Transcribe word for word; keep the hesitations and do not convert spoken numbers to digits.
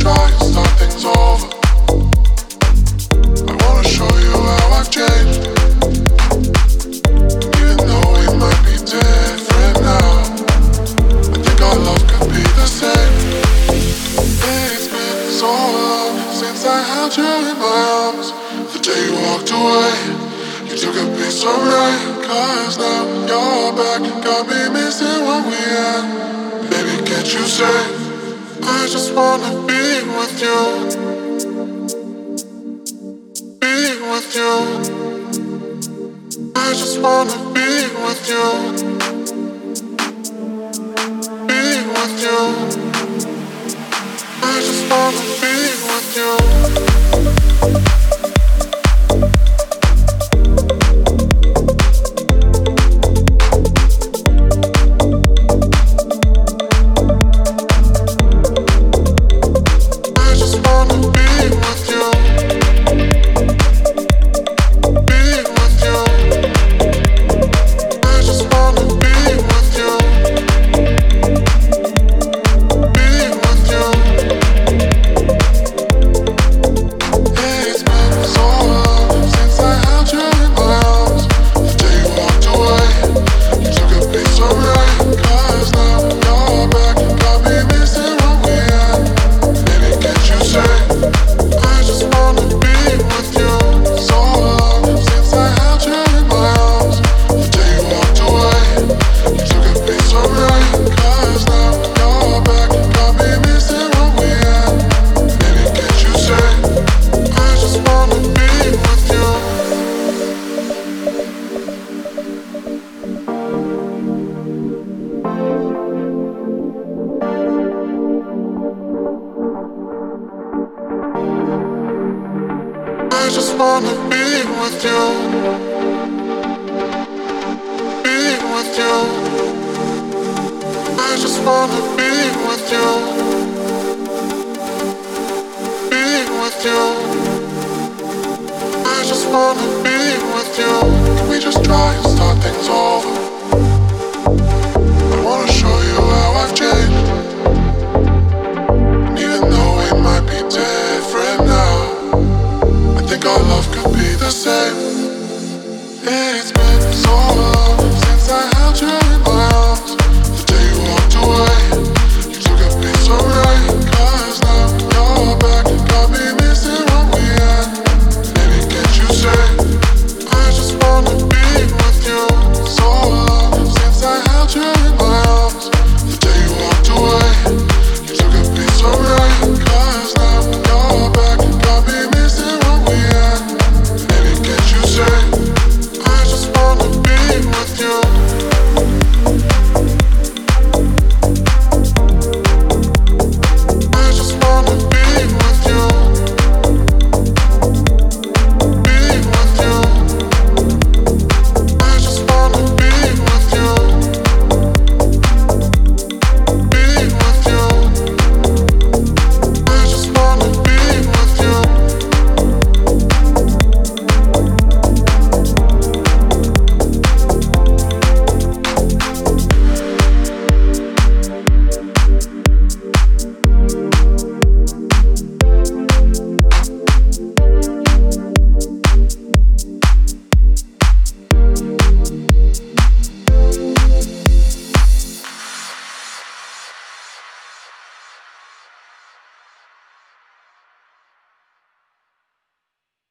try to start things over. I wanna show you how I've changed. Even though we might be different now, I think our love could be the same. It's been so long since I held you in my arms. The day you walked away, you took a piece of rain. Cause now you're back, got me missing what we had. Baby, can't you say, I just wanna be with you. Be with you. I just wanna be with you. Be with you. I just wanna be with you. I just wanna be with you. Be with you. I just wanna be with you. Be with you. I just wanna be with you. Can we just try